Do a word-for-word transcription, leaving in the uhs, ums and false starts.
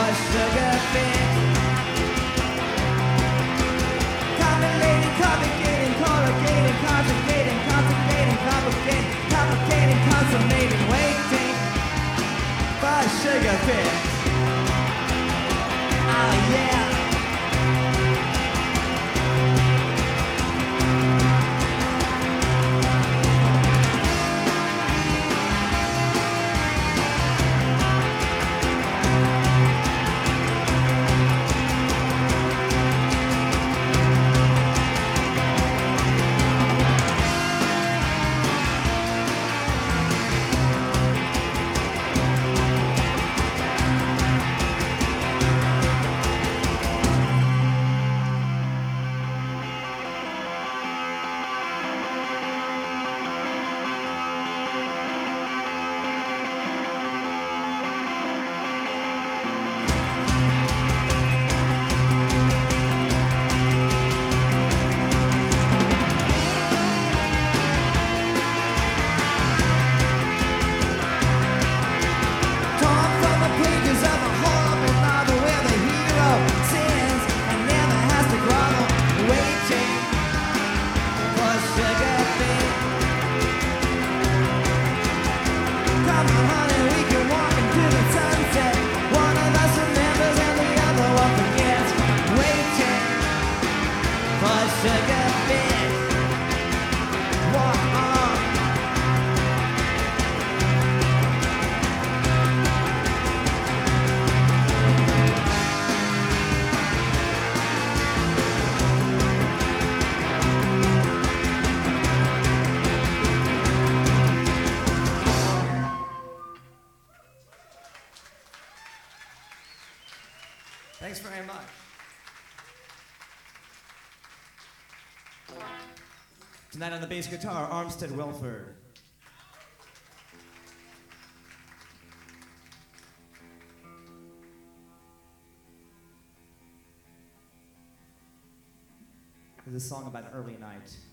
sugar fish. Complicating, complicating, corrugating, conjugating, conjugating, complicating, complicating, consummating, waiting for sugar fish. Oh yeah. Thanks very much. Tonight on the bass guitar, Armstead Wilford. This is a song about an early night.